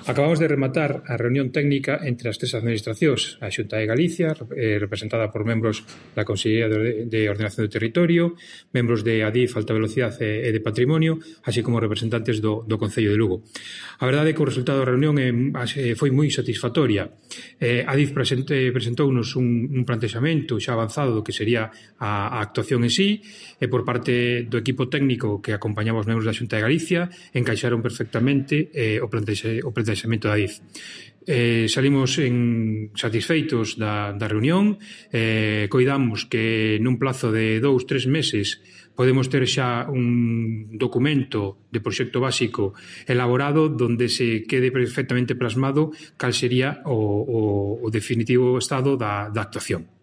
Acabamos de rematar a reunión técnica entre as tres administracións, a Xunta de Galicia, representada por membros da Consellería de Ordenación do Territorio, membros de Adif, Alta Velocidade e de Patrimonio, así como representantes do Concello de Lugo. A verdade é que o resultado da reunión foi moi satisfactoria. Adif presentounos un plantexamento xa avanzado do que sería a actuación en sí, e por parte do equipo técnico que acompañaba os membros da Xunta de Galicia encaixaron perfectamente o plantexamento da Adif. Salimos satisfeitos da reunión, coidamos que nun plazo de 2-3 meses podemos ter xa un documento de proxecto básico elaborado donde se quede perfectamente plasmado cal sería o definitivo estado da actuación.